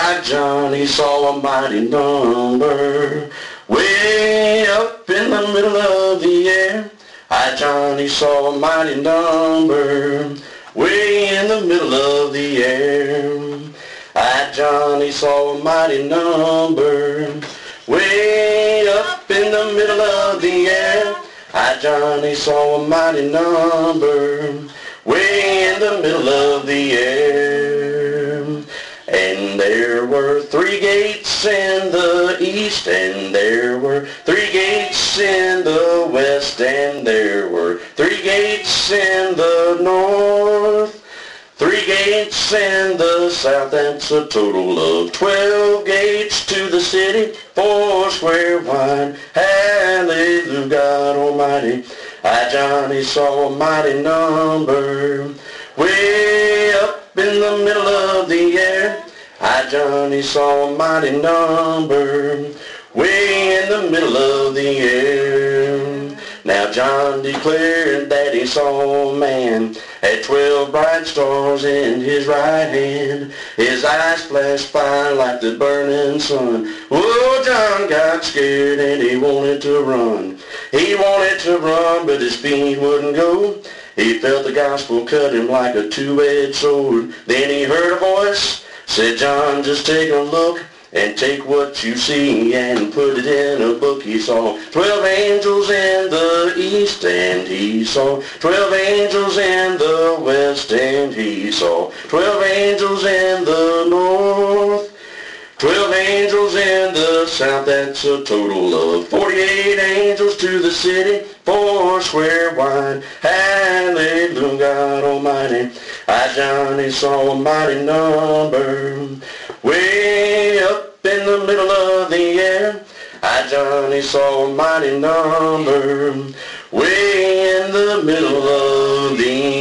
I, Johnny, saw a mighty number way up in the middle of the air. I, Johnny, saw a mighty number way in the middle of the air. I, Johnny, saw a mighty number way up in the middle of the air. I, Johnny, saw a mighty number way in the middle of the air. And there were 3 gates in the east, and there were 3 gates in the west, and there were 3 gates in the north, 3 gates in the south. That's a total of 12 gates to the city, 4 square wide. Hallelujah, God Almighty. I, Johnny, saw a mighty number way up in the middle of the air. I, Johnny, saw a mighty number way in the middle of the air. Now John declared that he saw a man had 12 bright stars in his right hand. His eyes flashed fire like the burning sun. Oh, John got scared and he wanted to run. He wanted to run, but his feet wouldn't go. He felt the gospel cut him like a 2-edged sword. Then he heard a voice, said, John, just take a look and take what you see and put it in a book. He saw 12 angels in the east, and he saw 12 angels in the west, and he saw 12 angels in the north, 12 angels in the south. That's a total of 48 angels to the city, 4 square wide. Hallelujah, God Almighty. I, Johnny, saw a mighty number way up in the middle of the air. I, Johnny, saw a mighty number way in the middle of the